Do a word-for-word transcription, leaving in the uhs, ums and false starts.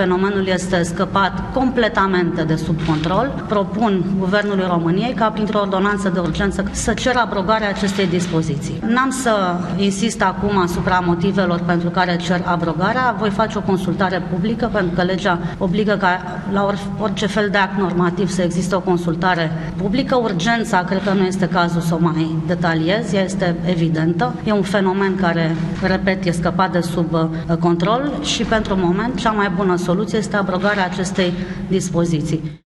fenomenul este scăpat completamente de sub control, propun Guvernului României ca printr-o ordonanță de urgență să ceră abrogarea acestei dispoziții. N-am să insist acum asupra motivelor pentru care cer abrogarea, voi face o consultare publică pentru că legea obligă ca la orice fel de act normativ să existe o consultare publică. Urgența, cred că nu este cazul să o mai detaliez, ea este evidentă. E un fenomen care, repet, e scăpat de sub control și pentru moment cea mai bună soluție este abrogarea acestei dispoziții.